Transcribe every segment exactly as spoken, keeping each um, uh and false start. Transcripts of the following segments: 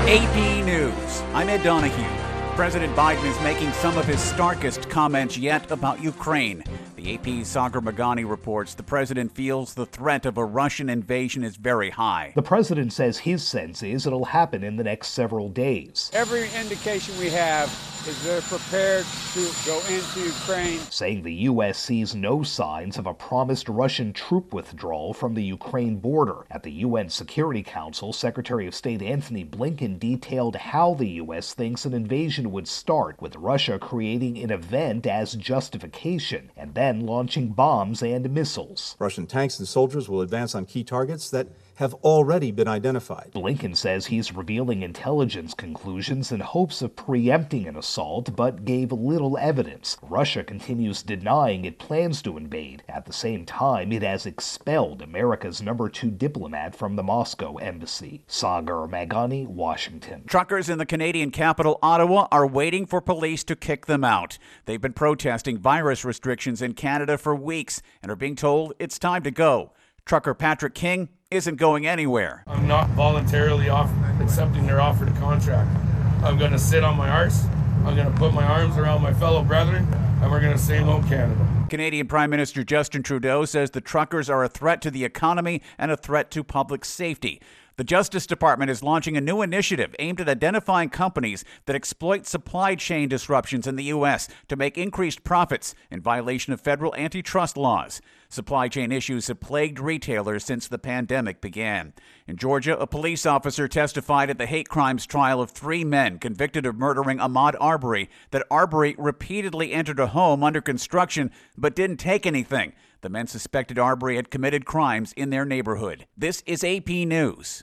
A P News. I'm Ed Donahue. President Biden is making some of his starkest comments yet about Ukraine. The A P's Sagar Meghani reports the president feels the threat of a Russian invasion is very high. The president says his sense is it'll happen in the next several days. Every indication we have is they're prepared to go into Ukraine. Saying the U S sees no signs of a promised Russian troop withdrawal from the Ukraine border. At the U N Security Council, Secretary of State Antony Blinken detailed how the U S thinks an invasion would start, with Russia creating an event as justification and then launching bombs and missiles. Russian tanks and soldiers will advance on key targets that have already been identified. Blinken says he's revealing intelligence conclusions in hopes of preempting an assault, but gave little evidence. Russia continues denying it plans to invade. At the same time, it has expelled America's number two diplomat from the Moscow embassy. Sagar Meghani, Washington. Truckers in the Canadian capital, Ottawa, are waiting for police to kick them out. They've been protesting virus restrictions in Canada for weeks and are being told it's time to go. Trucker Patrick King isn't going anywhere. I'm not voluntarily off accepting their offer to contract. I'm going to sit on my arse. I'm going to put my arms around my fellow brethren, and we're going to say no Canada. Canadian Prime Minister Justin Trudeau says the truckers are a threat to the economy and a threat to public safety. The Justice Department is launching a new initiative aimed at identifying companies that exploit supply chain disruptions in the U S to make increased profits in violation of federal antitrust laws. Supply chain issues have plagued retailers since the pandemic began. In Georgia, a police officer testified at the hate crimes trial of three men convicted of murdering Ahmaud Arbery that Arbery repeatedly entered a home under construction but didn't take anything. The men suspected Arbery had committed crimes in their neighborhood. This is A P News.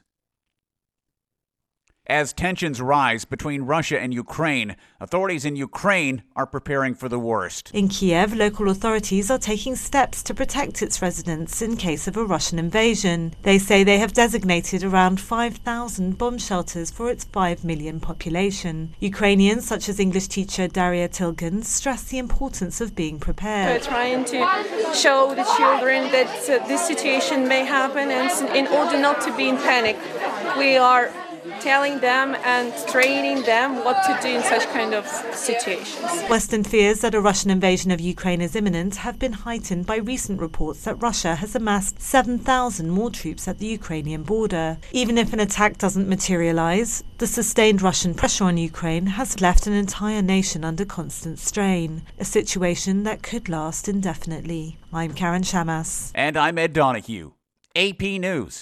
As tensions rise between Russia and Ukraine, authorities in Ukraine are preparing for the worst. In Kiev, local authorities are taking steps to protect its residents in case of a Russian invasion. They say they have designated around five thousand bomb shelters for its five million population. Ukrainians, such as English teacher Daria Tilgan, stress the importance of being prepared. We're trying to show the children that uh, this situation may happen, and in order not to be in panic, we are telling them and training them what to do in such kind of situations. Western fears that a Russian invasion of Ukraine is imminent have been heightened by recent reports that Russia has amassed seven thousand more troops at the Ukrainian border. Even if an attack doesn't materialize, the sustained Russian pressure on Ukraine has left an entire nation under constant strain, a situation that could last indefinitely. I'm Karen Shamas. And I'm Ed Donahue. A P News.